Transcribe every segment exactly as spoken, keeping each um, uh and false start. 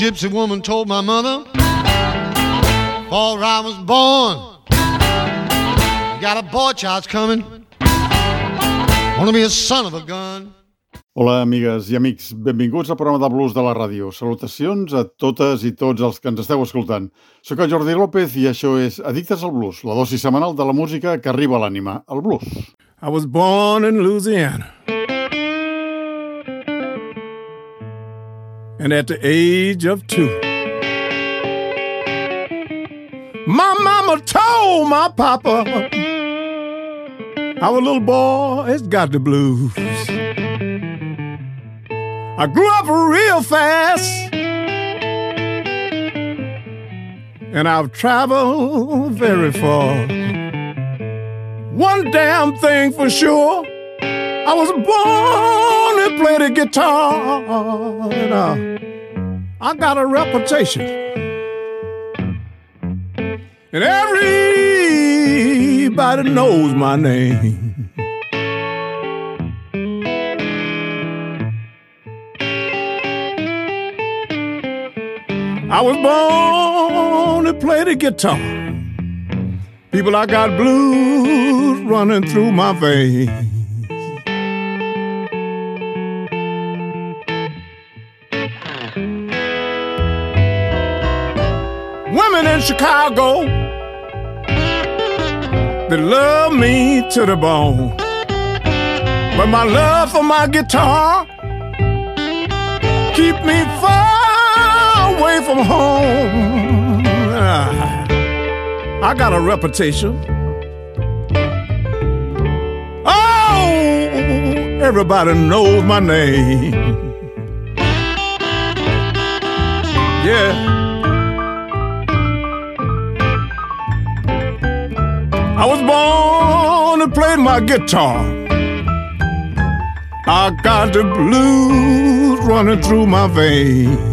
gypsy woman told my mother, before I was born, you got a boy child's coming, wanna be a son of a gun. Hola, amigues i amics. Benvinguts al programa de blues de la ràdio. Salutacions a totes i tots els que ens esteu escoltant. Soc el Jordi López i això és Addictes al Blues, la dosi setmanal de la música que arriba a l'ànima, el blues. I was born in Louisiana, and at the age of two, my mama told my papa, our little boy's got the blues. I grew up real fast, and I've traveled very far. One damn thing for sure, I was born to play the guitar, and uh, I got a reputation, and everybody knows my name. I was born to play the guitar. People, I got blues running through my veins. Women in Chicago, they love me to the bone, but my love for my guitar keep me far away from home. Ah, I got a reputation. Oh, everybody knows my name. Yeah. I was born to play my guitar. I got the blues running through my veins.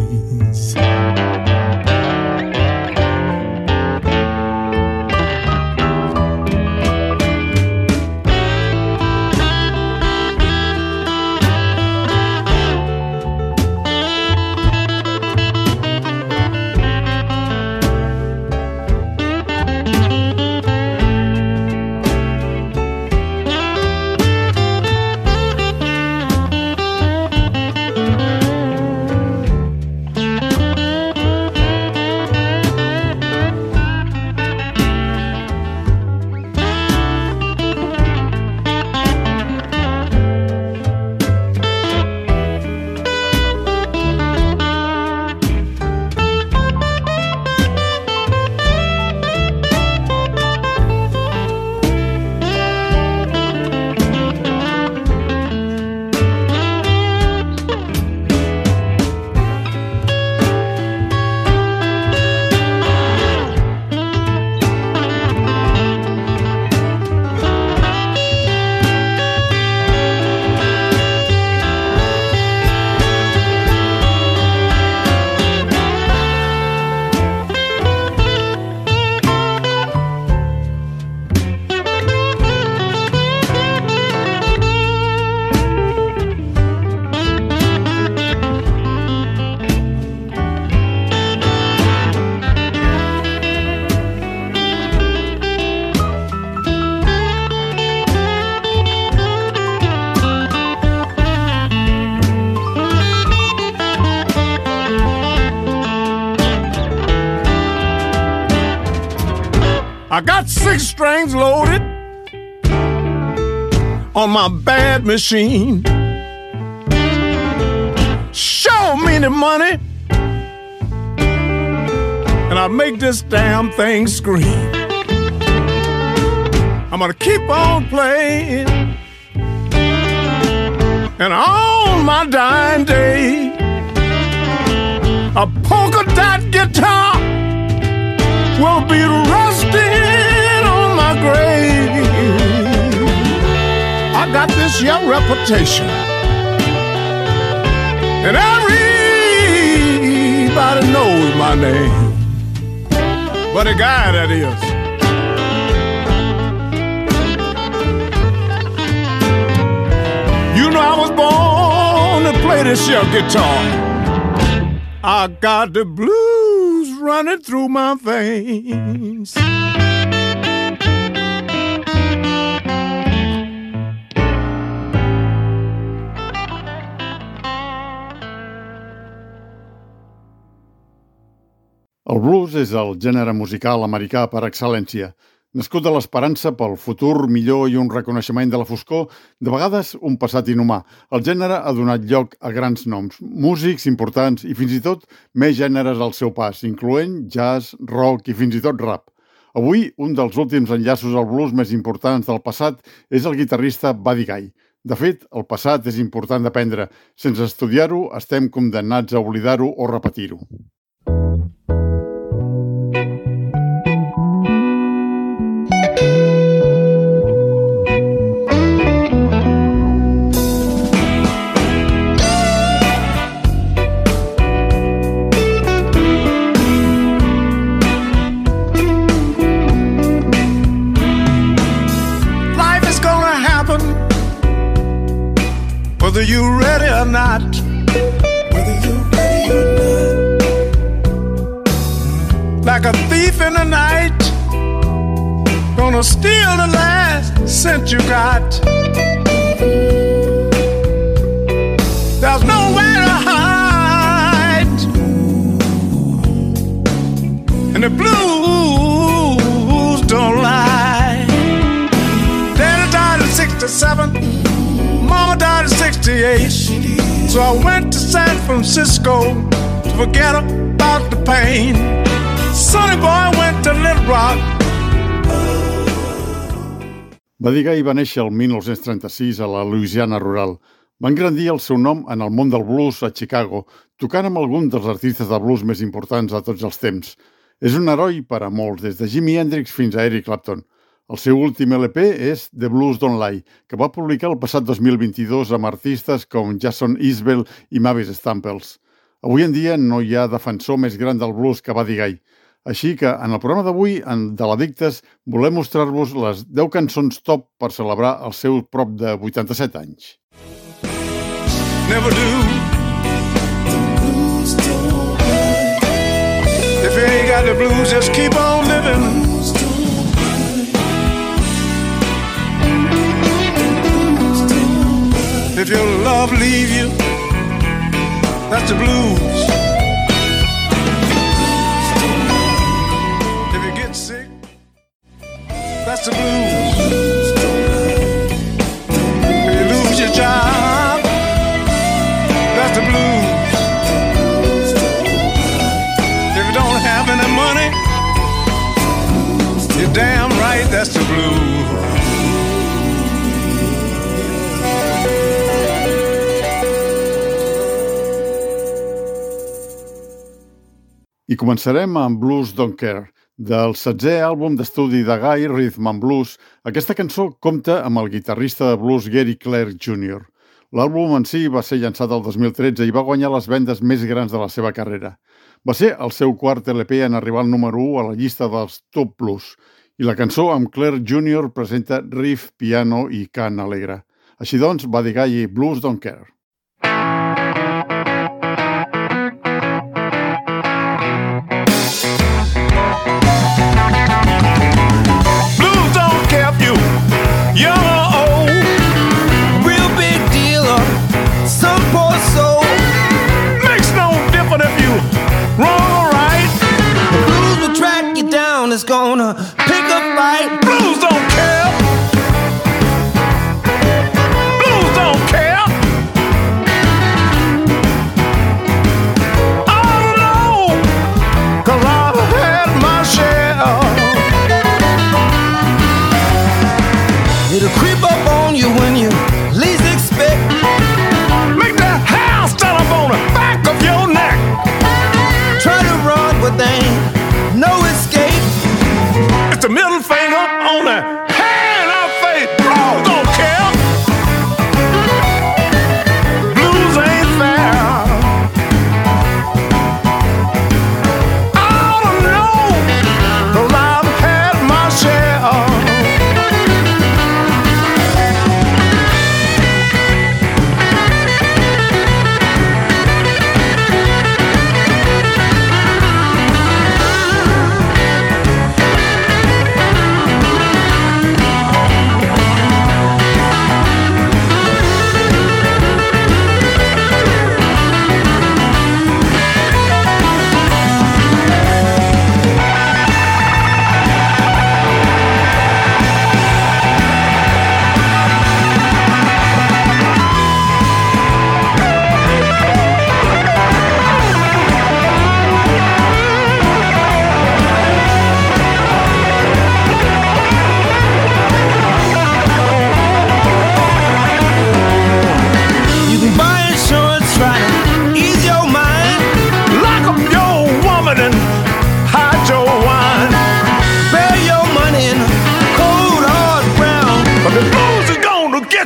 I got six strings loaded on my bad machine. Show me the money, and I'll make this damn thing scream. I'm gonna keep on playing, and on my dying day, a polka dot guitar will be resting on my grave. I got this young reputation, and everybody knows my name, but the guy that is. You know I was born to play this here guitar. I got the blues running through my veins. El blues és el gènere musical americà per excel·lència. Nascut de l'esperança pel futur millor i un reconeixement de la foscor, de vegades un passat inhumà. El gènere ha donat lloc a grans noms, músics importants i fins i tot més gèneres al seu pas, incloent jazz, rock i fins i tot rap. Avui, un dels últims enllaços al blues més importants del passat és el guitarrista Buddy Guy. De fet, el passat és important d'aprendre. Sense estudiar-ho, estem condemnats a oblidar-ho o repetir-ho. Whether you're ready or not, whether you're ready or not, like a thief in the night, gonna steal the last cent you got. There's nowhere to hide, and the blues don't lie. Daddy died at sixty-seven. Mama died at sixty-eight, so I went to San Francisco to forget about the pain. Sonny Boy went to Little Rock. Buddy Guy va néixer el mil nou-cents trenta-sis a la Louisiana rural. Va engrandir el seu nom en el món del blues a Chicago, tocant amb algun dels artistes de blues més importants de tots els temps. És un heroi per a molts, des de Jimi Hendrix fins a Eric Clapton. El seu últim L P és The Blues Don't Lie, que va publicar el passat dos mil vint-i-dos amb artistes com Jason Isbell i Mavis Staples. Avui en dia no hi ha defensor més gran del blues que Buddy Guy. Així que en el programa d'avui, en De l'Addictes, volem mostrar-vos les deu cançons top per celebrar el seu prop de vuitanta-set anys. Never do. If you ain't got the blues, just keep on living. If your love leave you, that's the blues. If you get sick, that's the blues. If you lose your job, that's the blues. If you don't have any money, you're damn right, that's the blues. I començarem amb Blues Don't Care. Del setzè àlbum d'estudi de Guy, Rhythm and Blues, aquesta cançó compta amb el guitarrista de blues Gary Clark júnior L'àlbum en si va ser llançat el dos mil tretze i va guanyar les vendes més grans de la seva carrera. Va ser el seu quart L P en arribar al número u a la llista dels Top Blues. I la cançó amb Clark júnior presenta riff, piano i cant alegre. Així doncs, Buddy Guy i Blues Don't Care. Young or old, real big deal or some poor soul. Makes no difference if you wrong or right. The blues will track you down, it's gonna pick a fight. Blues don't care. Blues don't care. I don't know, 'cause I've had my share. It'll creep up on you when you least expect. Make that hair stand up on the back of your neck. Try to run, but there ain't no escape. It's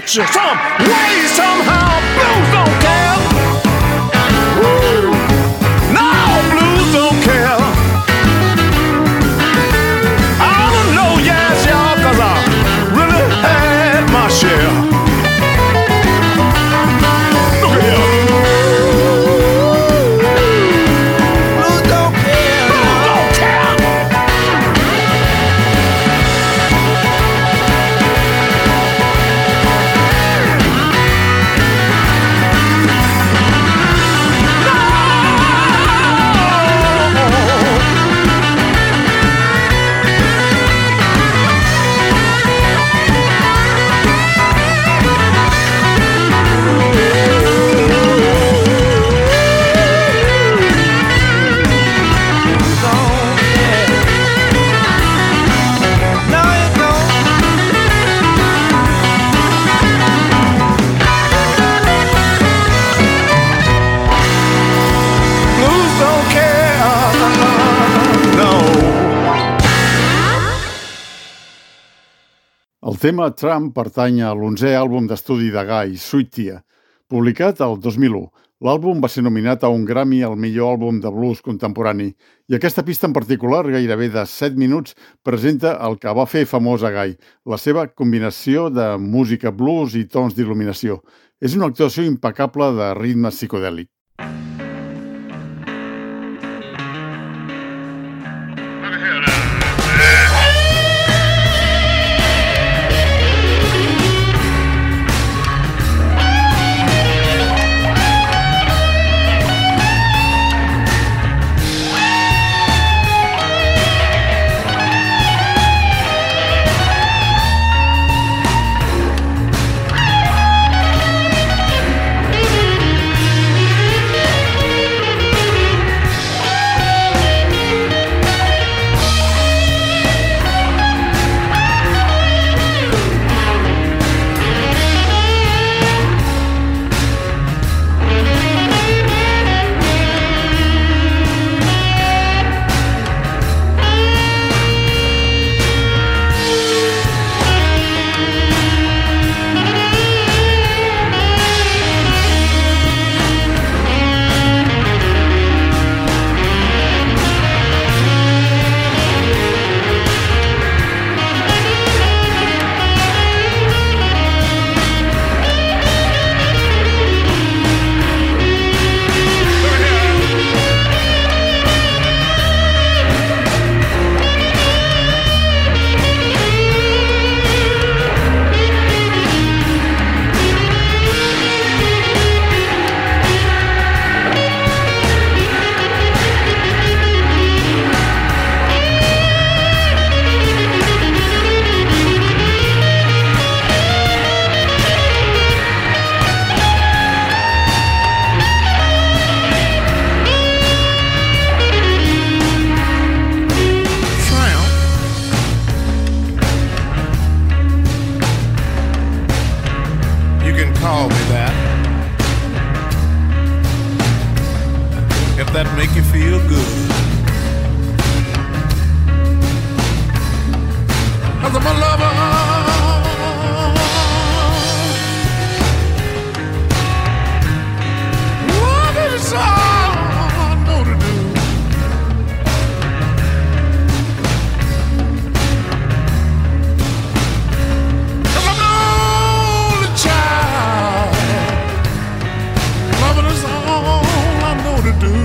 get you some way, somehow. Blues don't care. Woo. No, blues don't care. I don't know, yes, y'all, 'cause I really had my share. Look at here. Blues don't care. Blues don't care. El tema Tramp pertany a l'onzè àlbum d'estudi de Guy, Sweet Tea, publicat el dos mil u. L'àlbum va ser nominat a un Grammy al millor àlbum de blues contemporani i aquesta pista en particular, gairebé de set minuts, presenta el que va fer famós a Guy, la seva combinació de música blues i tons d'il·luminació. És una actuació impecable de ritme psicodèlic. That make you feel good. 'Cause I'm a lover. What is all I know to do? 'Cause I'm the only child. Loving is all I know to do.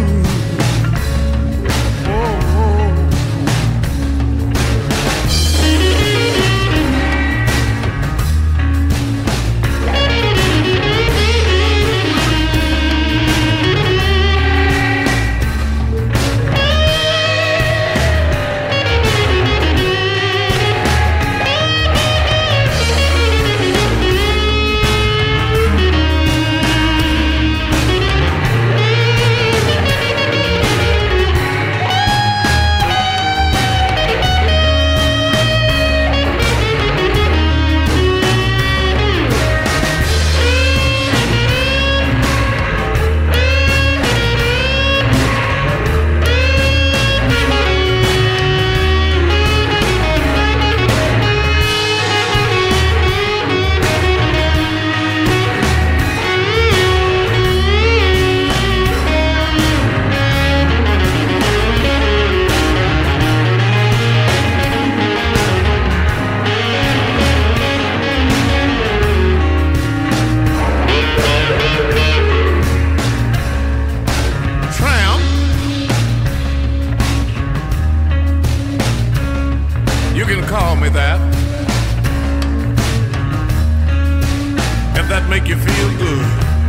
make you feel good.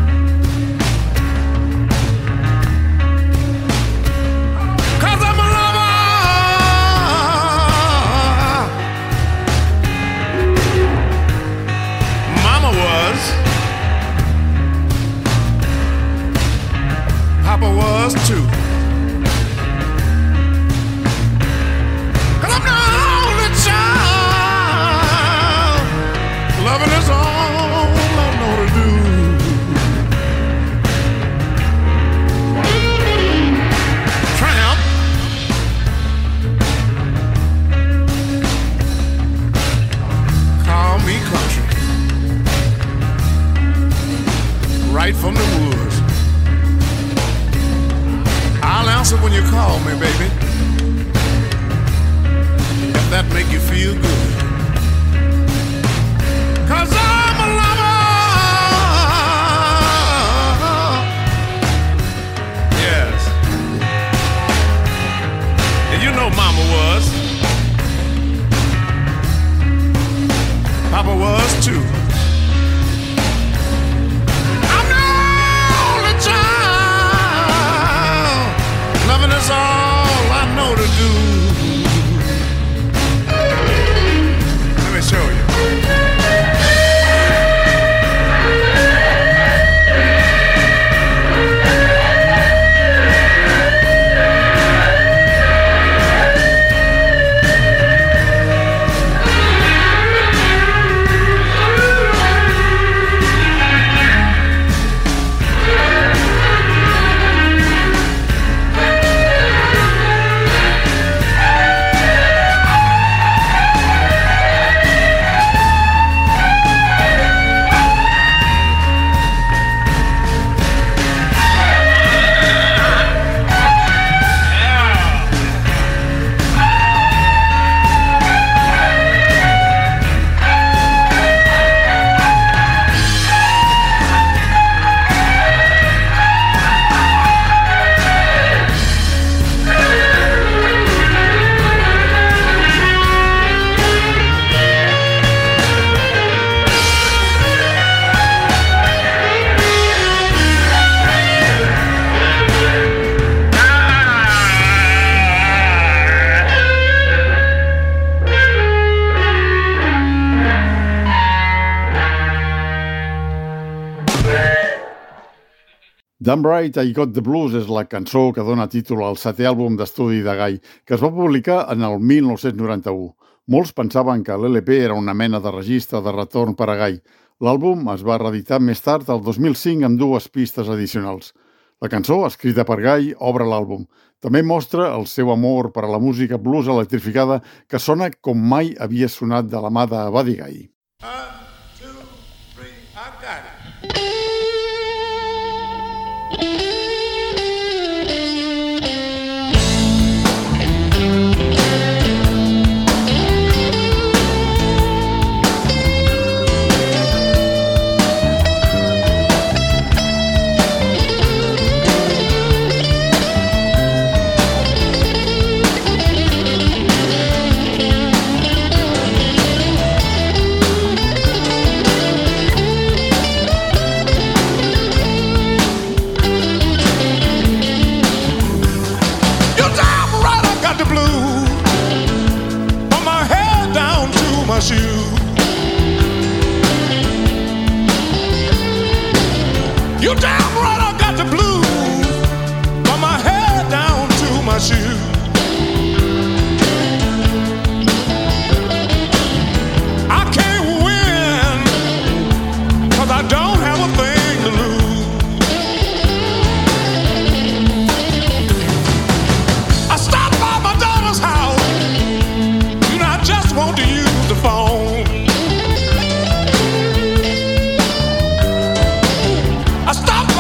Cause I'm a lover. Mama was. Papa was too. Cause I'm the only child. Loving is all I know to do. Tramp. Call me country. Right from the woods. I'll answer when you call me, baby. If that make you feel good. Cause I'm a lover. Yes. And you know Mama was. Papa was too. I'm the only child. Loving is all I know to do. Let me show you. Damn Right, I Got the Blues és la cançó que dona títol al setè àlbum d'estudi de Guy, que es va publicar en el mil nou-cents noranta-u. Molts pensaven que l'L P era una mena de registre de retorn per a Guy. L'àlbum es va reeditar més tard, el dos mil cinc, amb dues pistes addicionals. La cançó, escrita per Guy, obre l'àlbum. També mostra el seu amor per a la música blues electrificada que sona com mai havia sonat de la mà de Buddy Guy. One, two, three, I got it. You damn right I got the blues from my head down to my shoes. I can't win 'cause I don't have a thing to lose. I stopped by my daughter's house, you know, I just want to use the phone. I stopped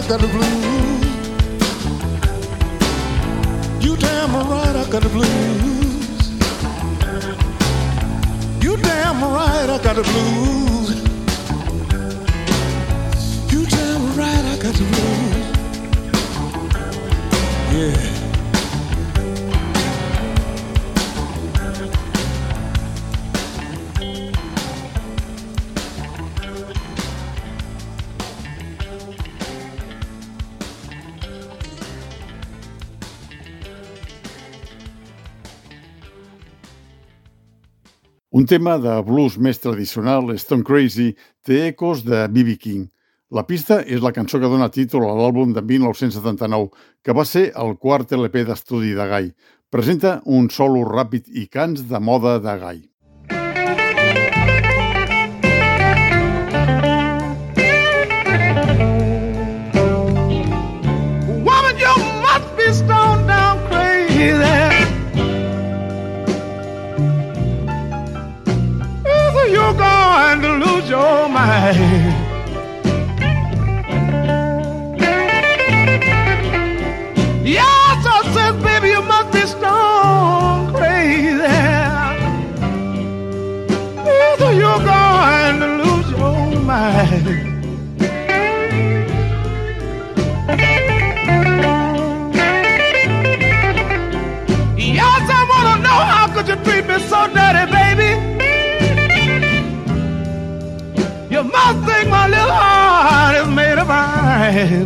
got the blues. You damn right, I got the blues. You damn right, I got the blues. You damn right, I got the blues. Yeah. Un tema de blues més tradicional, Stone Crazy, té ecos de B B King. La pista és la cançó que dona títol a l'àlbum de mil nou-cents setanta-nou, que va ser el quart L P d'estudi de Guy. Presenta un solo ràpid i cants de moda de Guy. Woman, you must be stoned down crazy. You're going to lose your mind. Yes, I said, baby, you must be stone crazy. Either you're going to lose your mind. Yes, I want to know how could you treat me so dirty, baby. You must think my little heart is made of iron.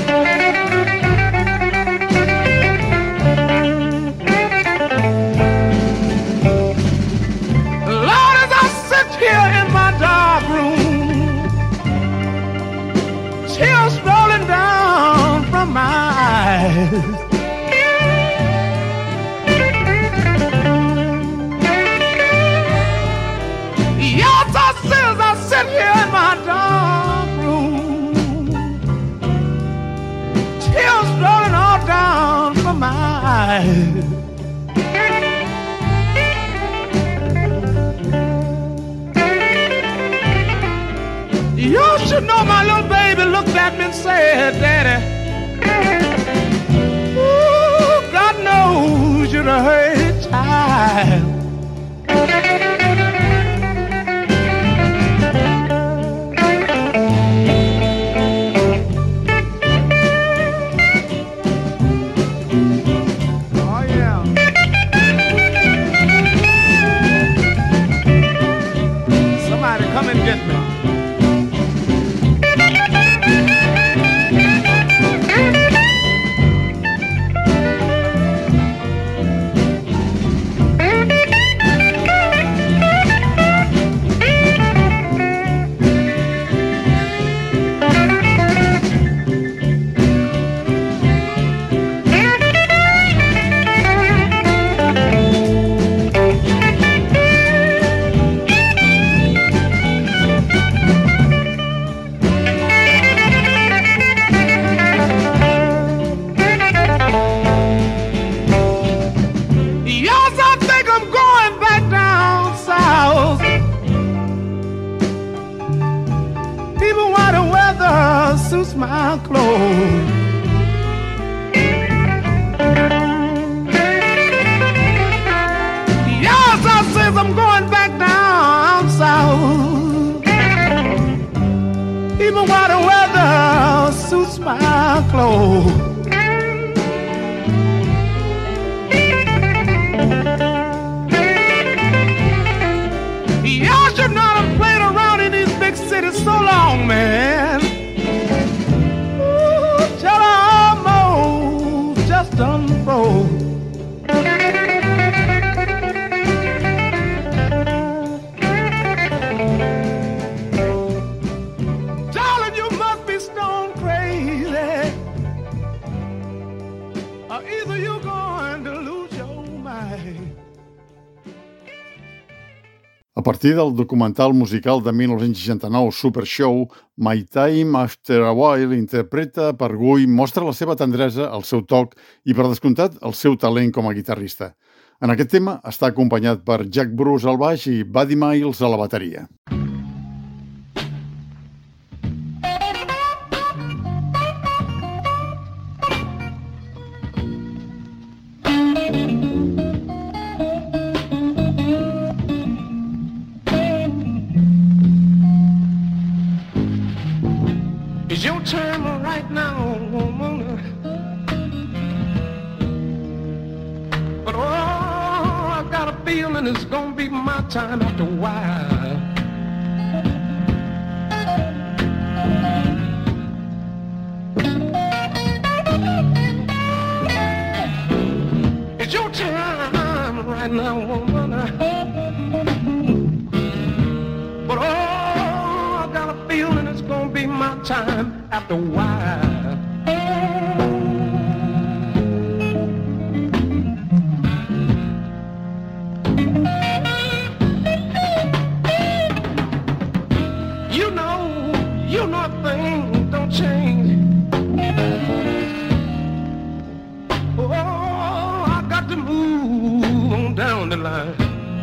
Lord, as I sit here in my dark room, tears rolling down from my eyes. Yes, I says I sit here in my dark room, tears rolling all down from my eyes. You should know my little baby looked at me and said, Daddy, ooh, God knows you're a hurt child. Come and get me. Suits my clothes. Yes, I says I'm going back down south. Even while the weather suits my clothes. Y'all should not have played around in these big cities so long, man. Just unfold. Darling, you must be stone crazy, or either you're going to lose your mind. A partir del documental musical de mil nou-cents seixanta-nou Super Show, My Time After a While interpreta per Guy, mostra la seva tendresa, el seu toc i, per descomptat, el seu talent com a guitarrista. En aquest tema està acompanyat per Jack Bruce al baix i Buddy Miles a la bateria. It's your turn right now, woman. But oh, I got a feeling it's gonna be my time after a while. It's your time right now, woman. But oh, I got a feeling it's gonna be my time after a while. You know, you know things don't change. Oh, I got to move on down the line.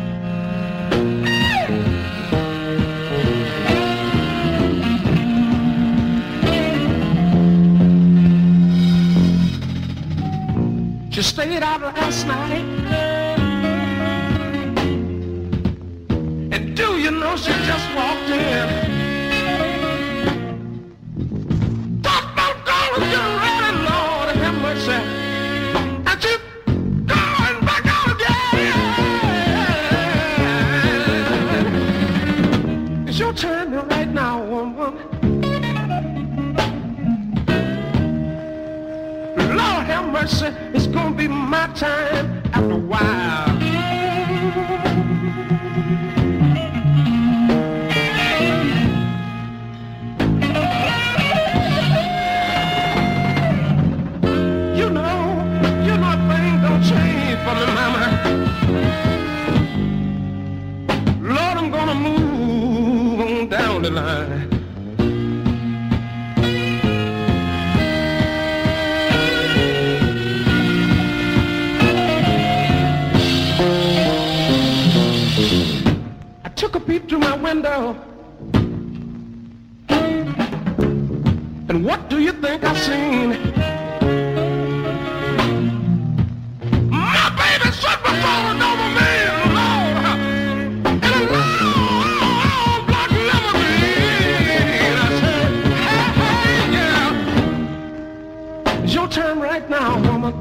She stayed out last night, and do you know she just walked in? Talk about dollars, you're ready, Lord, have mercy. And she going back out again. It's your turn right now, woman. Lord have mercy, it's gonna be my time after a while. You know, you know things don't change for me, mama. Lord, I'm gonna move on down the line. Took a peep through my window, and what do you think I seen? My baby stood before an over me, Lord, in a long black limousine. I said, hey, hey, yeah, it's your turn right now, woman.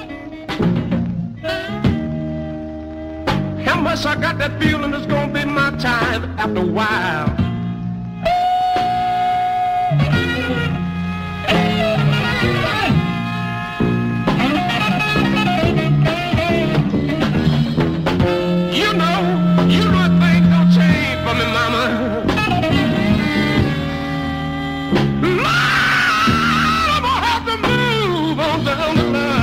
How much I got that feeling it's gonna be my time after a while. You know, you know things don't change for me, mama. Lord, I'm gonna have to move on down the line.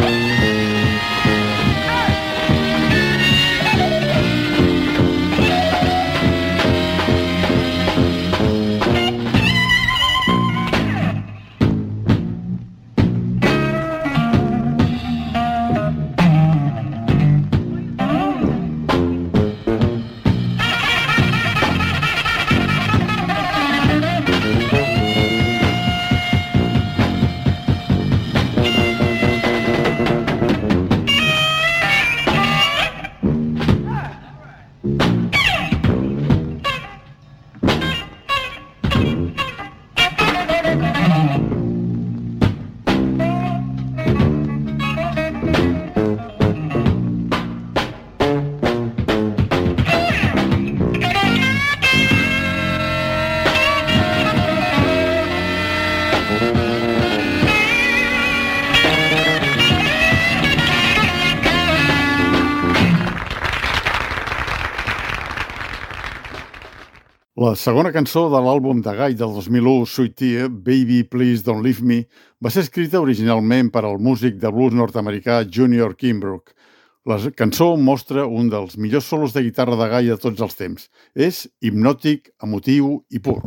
La segona cançó de l'àlbum de Guy del dos mil u, Sweet Tea, Baby Please Don't Leave Me, va ser escrita originalment per al músic de blues nord-americà Junior Kimbrough. La cançó mostra un dels millors solos de guitarra de Guy de tots els temps. És hipnòtic, emotiu i pur.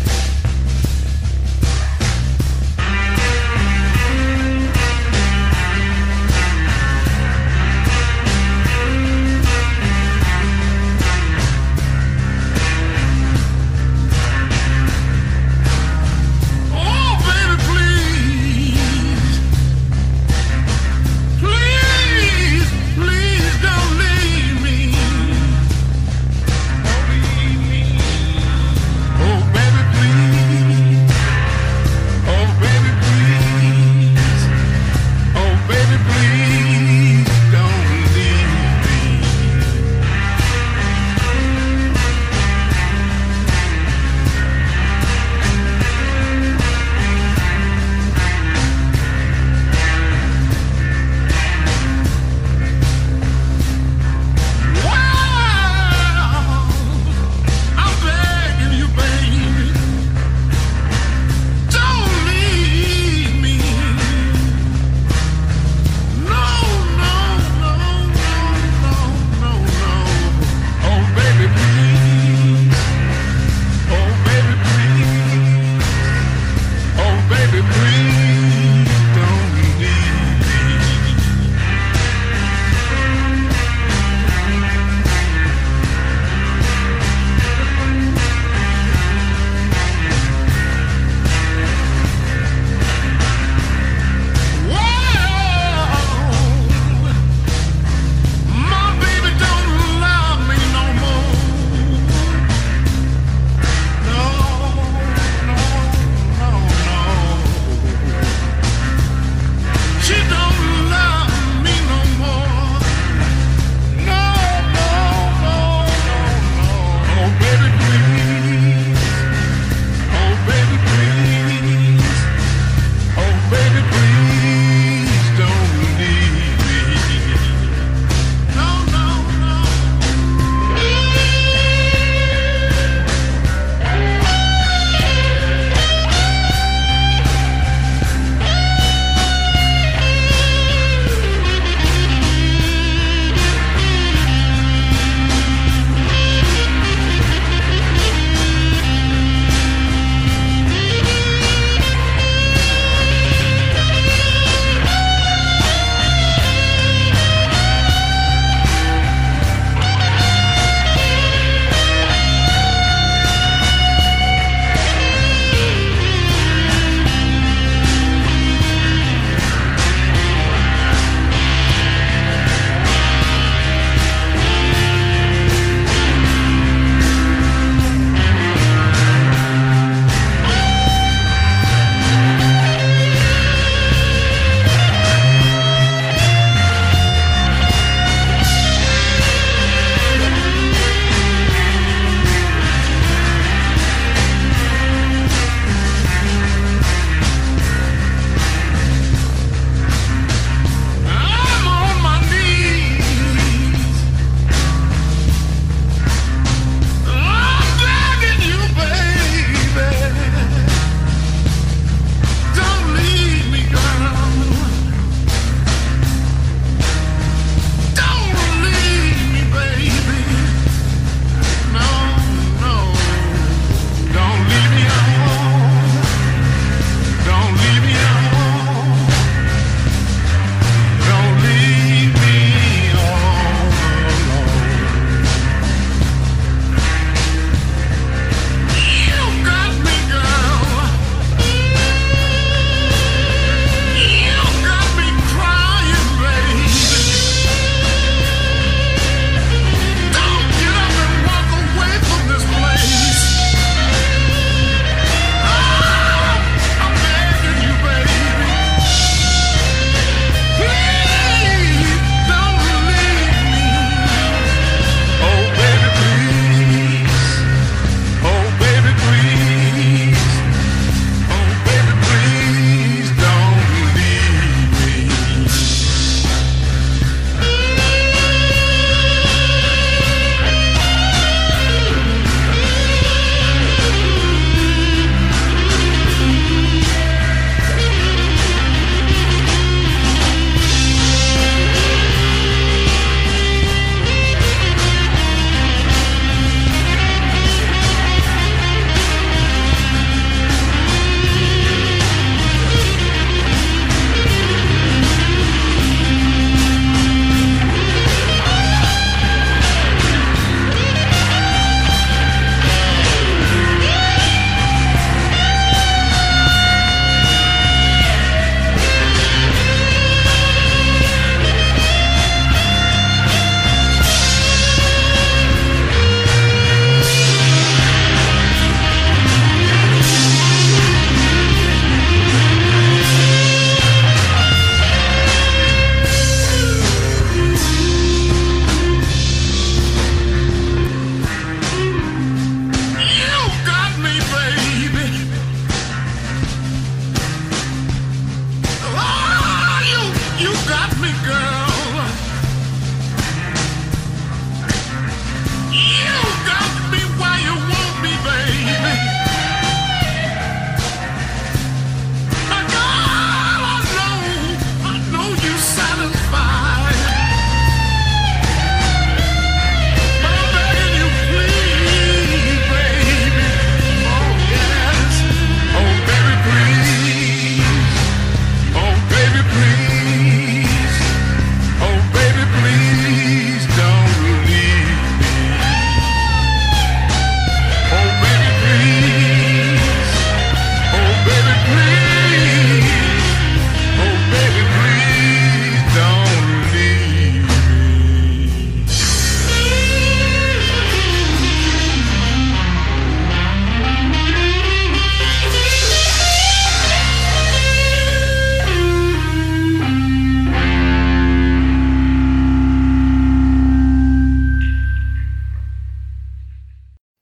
Thank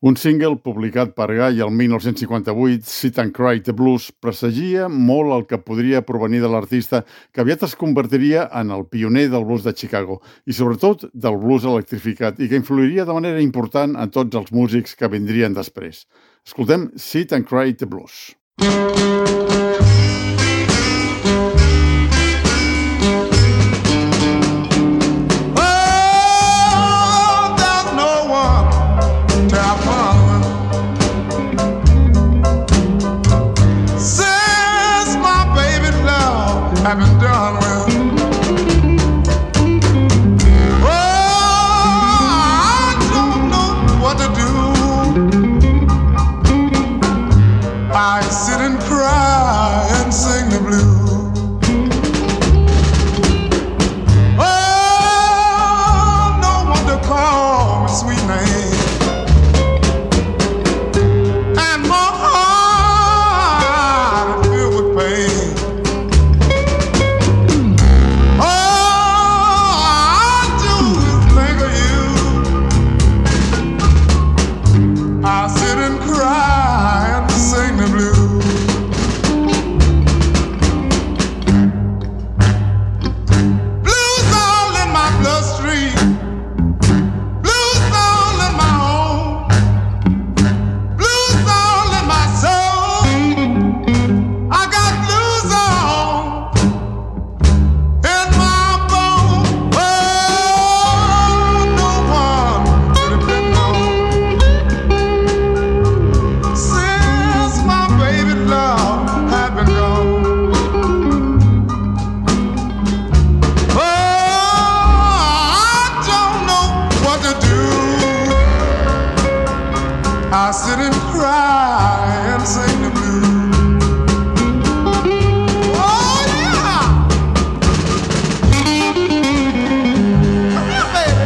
Un single publicat per Guy el mil nou-cents cinquanta-vuit, Sit and Cry the Blues, presagia molt el que podria provenir de l'artista que aviat es convertiria en el pioner del blues de Chicago i sobretot del blues electrificat i que influiria de manera important en tots els músics que vindrien després. Escoltem Sit and Cry the Blues. I've been done with. Oh, I don't know what to do. I sit and cry and sing the blues. Oh, no one to call me sweet name. And my heart is filled with pain. I sit and cry and sing the blues. Blues all in my bloodstream. Blues all in my home. Blues all in my soul. I got blues all in my bones. Oh, no one to depend on. I sit and cry and sing the blues. Oh, yeah! Come here, baby.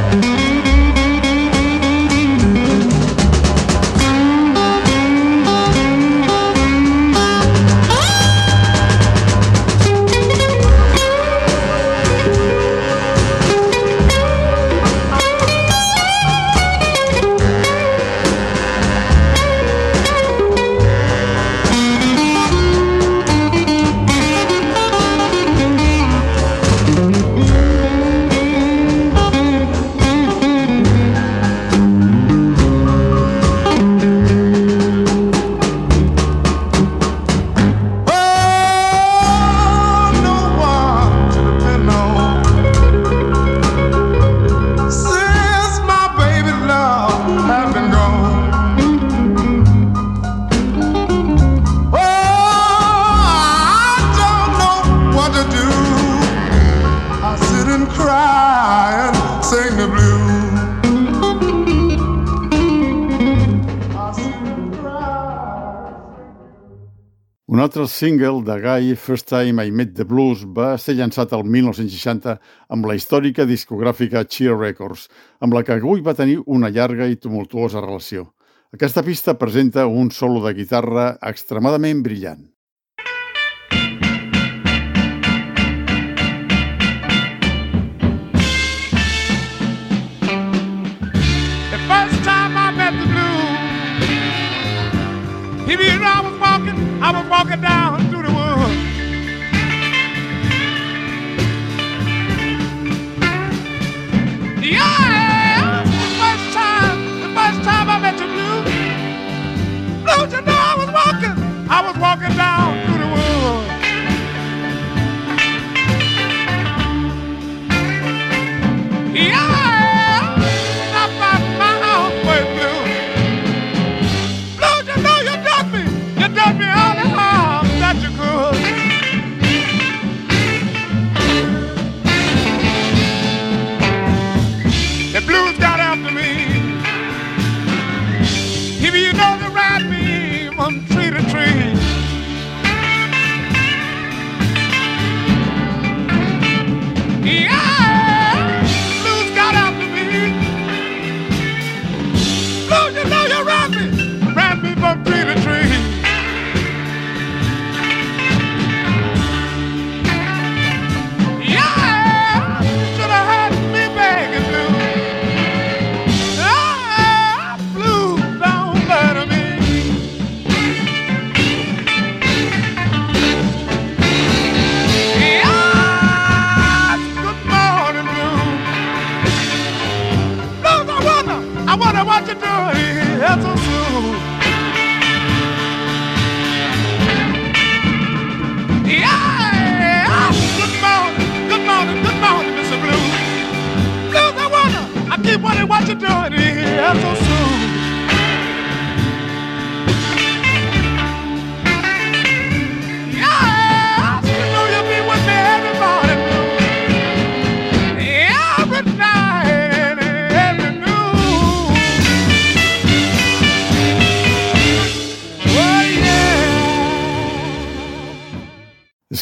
Un altre single de Guy, First Time I Met the Blues, va ser llançat el mil nou-cents seixanta amb la històrica discogràfica Cheer Records, amb la que Guy va tenir una llarga i tumultuosa relació. Aquesta pista presenta un solo de guitarra extremadament brillant. The first time I met the blues, he be I was walking, I was walking down through the woods. Yeah, the first time, the first time I met the blues, blues, you know I was walking, I was walking down through the woods. Yeah, not my, my house was blue. Blues, you know you done me, you done me all the harm that you could. The blues got after me. If you know they ride me from tree to tree.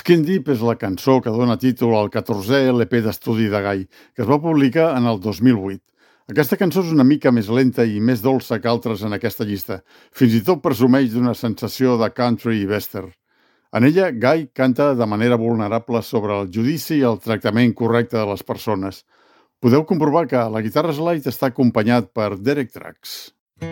Skin Deep és la cançó que dona títol al catorzè L P d'estudi de Guy, que es va publicar en el dos mil vuit. Aquesta cançó és una mica més lenta i més dolça que altres en aquesta llista. Fins i tot presumeix d'una sensació de country i western. En ella, Guy canta de manera vulnerable sobre el judici i el tractament correcte de les persones. Podeu comprovar que la guitarra slide està acompanyat per Derek Trucks.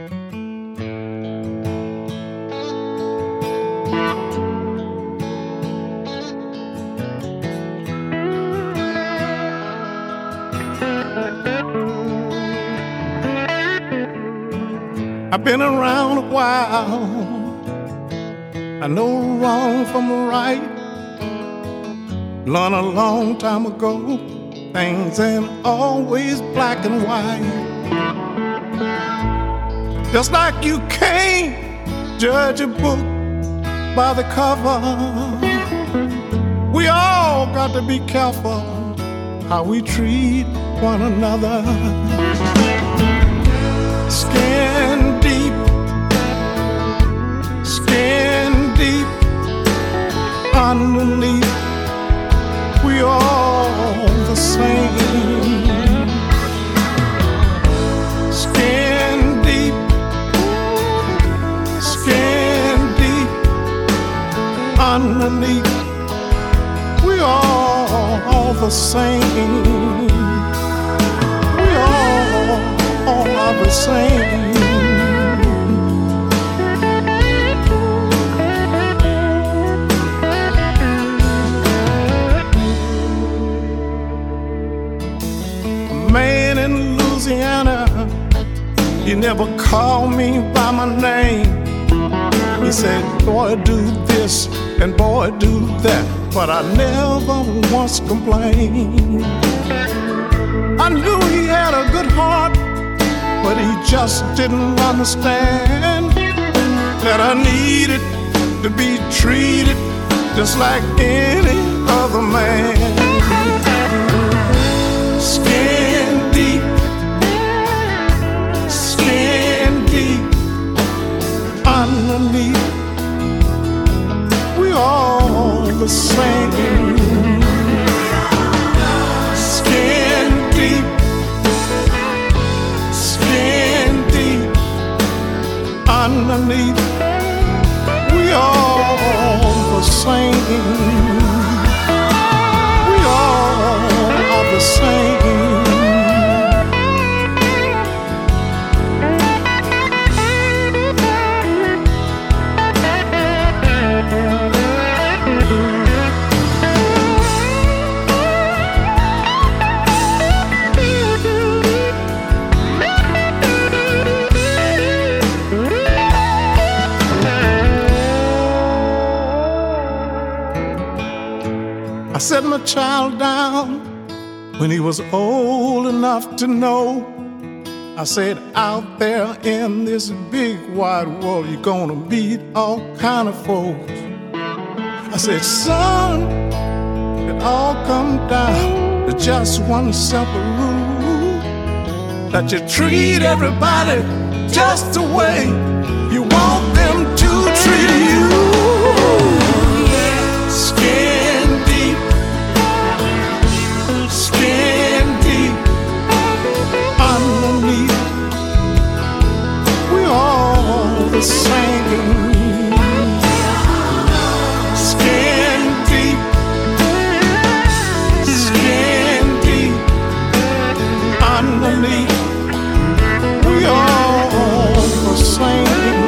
I've been around a while. I know wrong from right. Learned a long time ago, things ain't always black and white. Just like you can't judge a book by the cover, we all got to be careful how we treat one another. Skin deep, skin deep, underneath, we all the same. Skin deep, skin deep, underneath, we all, all the same. We all all are the same. A man in Louisiana, he never called me by my name. He said, boy, do this and boy, do that, but I never once complained. I knew he had a good heart, but he just didn't understand that I needed to be treated just like any other man. Skin deep, skin deep, underneath, we all the same. Skin deep, underneath, we all the same. We all are the same. I set my child down when he was old enough to know. I said, out there in this big wide world, you're gonna meet all kind of folks. I said, son, it all come down to just one simple rule, that you treat everybody just the way you want them to treat you. Skin deep, skin deep, underneath, we all the same. Skin deep, skin deep, underneath, we all the same.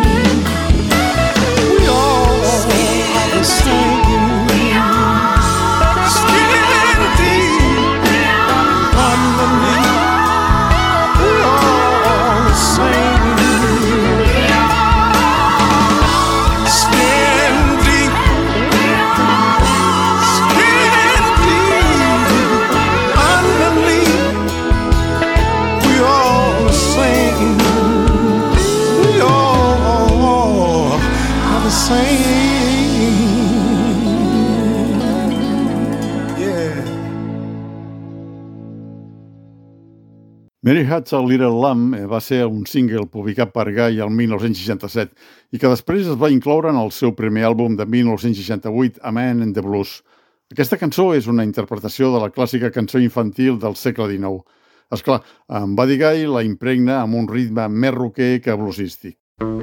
We all are the same. Mary Had a Little Lamb va ser un single publicat per Guy el mil nou-cents seixanta-set i que després es va incloure en el seu primer àlbum de mil nou-cents seixanta-vuit, A Man and the Blues. Aquesta cançó és una interpretació de la clàssica cançó infantil del segle dinou. Esclar, en Buddy Guy la impregna amb un ritme més rocker que bluesístic.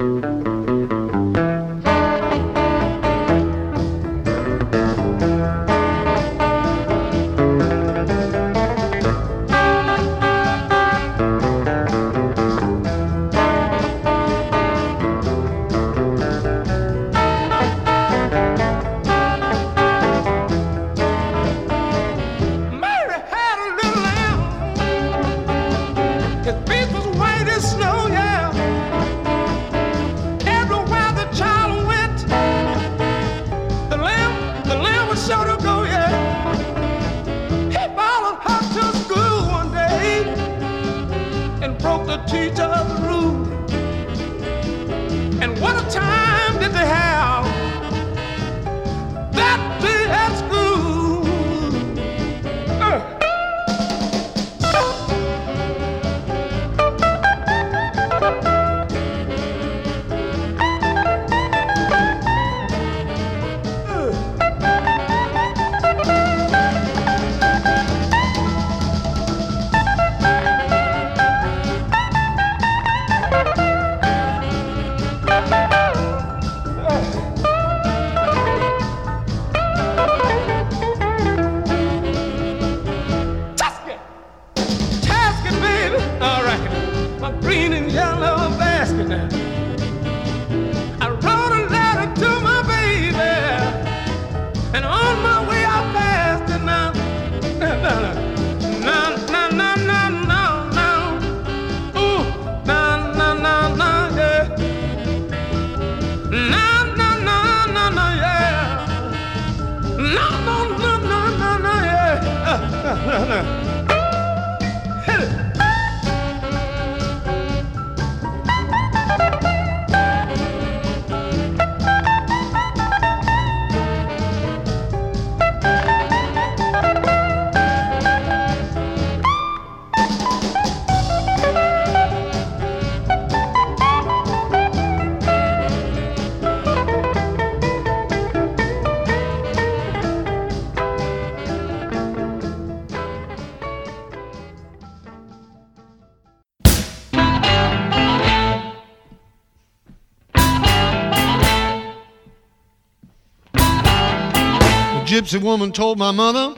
Gypsy woman told my mother,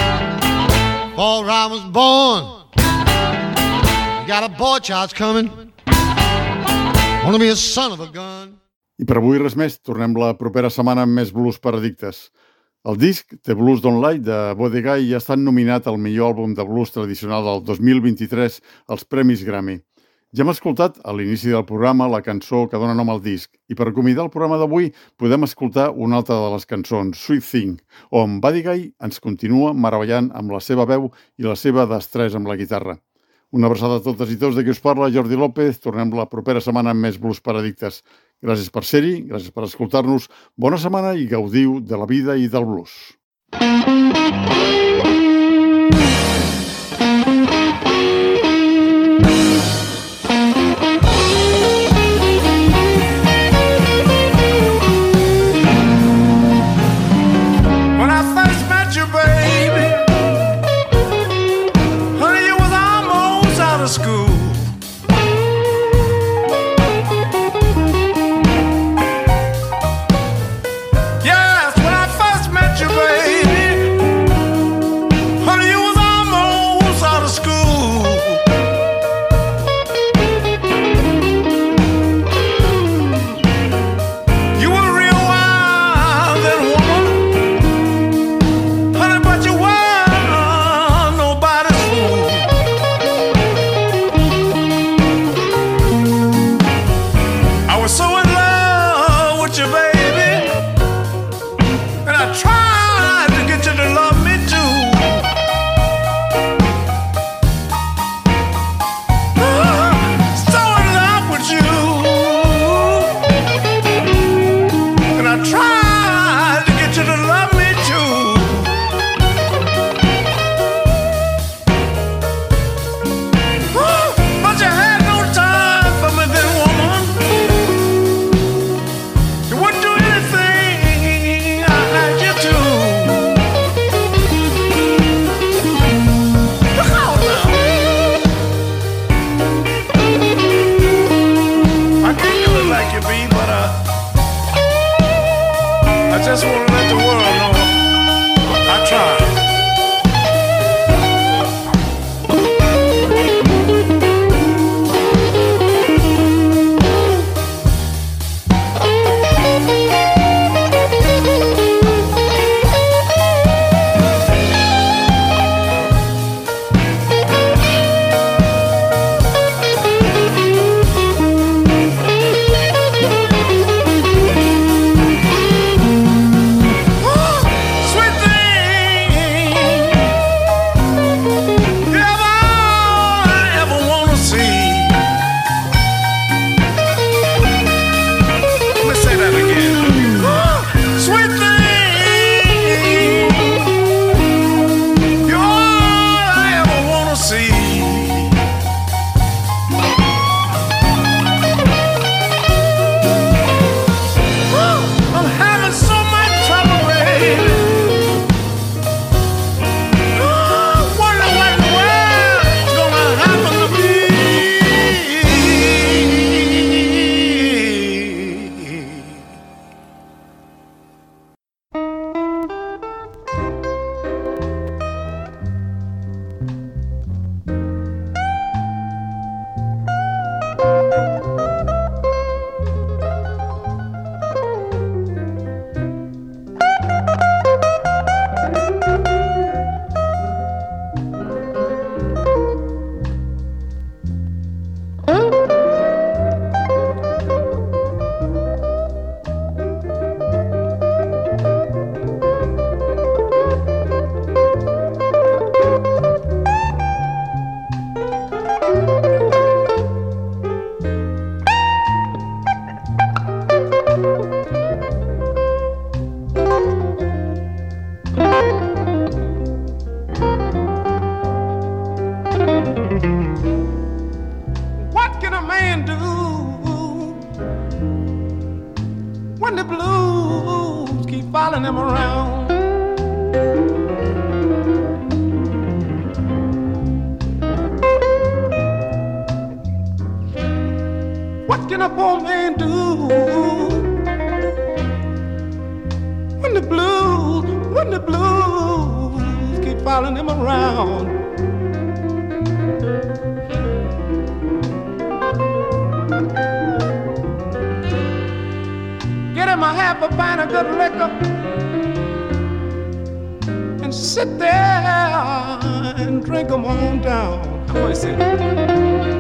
before I was born, you got a boy child's coming, wanna be a son of a gun. I per avui res més, tornem la propera setmana amb més blues per addictes. El disc The Blues Don't Lie de Buddy Guy ja ha estat nominat al millor àlbum de blues tradicional del dos mil vint-i-tres als Premis Grammy. Ja hem escoltat a l'inici del programa la cançó que dona nom al disc i per acomiadar el programa d'avui podem escoltar una altra de les cançons, Sweet Thing, on Buddy Guy ens continua meravellant amb la seva veu i la seva destresa amb la guitarra. Una abraçada a totes i tots de qui us parla, Jordi López. Tornem la propera setmana amb més blues per addictes. Gràcies per ser-hi, gràcies per escoltar-nos. Bona setmana i gaudiu de la vida i del blues. Yes, when I first met you, baby, What can a man do when the blues keep following him around? What can a poor man do when the blues, when the blues keep following him around? Get him a half a pint of good liquor and sit there and drink him on down. How do I say?